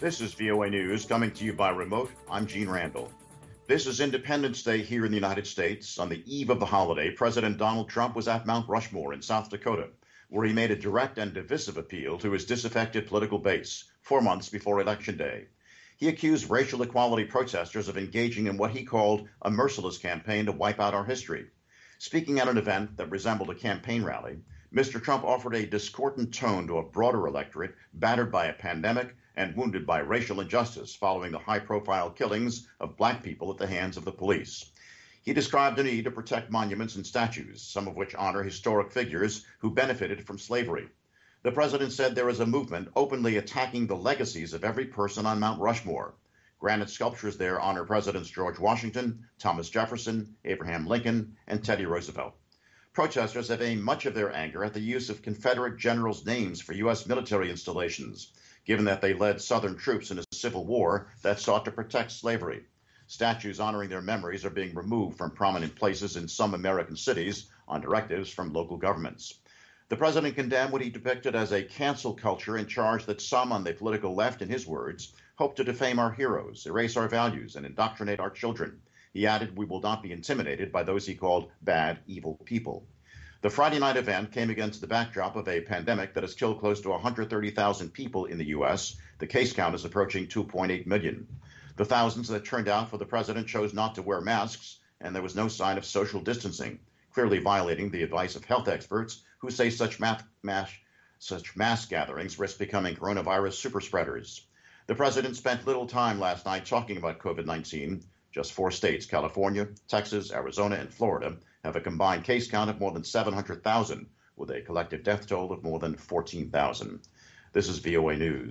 This is VOA News coming to you by remote. I'm Gene Randall. This is Independence Day here in the United States. On the eve of the holiday, President Donald Trump was at Mount Rushmore in South Dakota, where he made a direct and divisive appeal to his disaffected political base 4 months before Election Day. He accused racial equality protesters of engaging in what he called a merciless campaign to wipe out our history. Speaking at an event that resembled a campaign rally, Mr. Trump offered a discordant tone to a broader electorate battered by a pandemic and wounded by racial injustice following the high-profile killings of black people at the hands of the police. He described the need to protect monuments and statues, some of which honor historic figures who benefited from slavery. The president said there is a movement openly attacking the legacies of every person on Mount Rushmore. Granite sculptures there honor Presidents George Washington, Thomas Jefferson, Abraham Lincoln, and Teddy Roosevelt. Protesters have aimed much of their anger at the use of Confederate generals' names for U.S. military installations, given that they led Southern troops in a civil war that sought to protect slavery. Statues honoring their memories are being removed from prominent places in some American cities on directives from local governments. The president condemned what he depicted as a cancel culture and charged that some on the political left, in his words, hope to defame our heroes, erase our values, and indoctrinate our children. He added, "We will not be intimidated by those he called bad, evil people." The Friday night event came against the backdrop of a pandemic that has killed close to 130,000 people in the U.S. The case count is approaching 2.8 million. The thousands that turned out for the president chose not to wear masks, and there was no sign of social distancing, clearly violating the advice of health experts who say such mass gatherings risk becoming coronavirus superspreaders. The president spent little time last night talking about COVID-19. Just 4 states, California, Texas, Arizona, and Florida, have a combined case count of more than 700,000, with a collective death toll of more than 14,000. This is VOA News.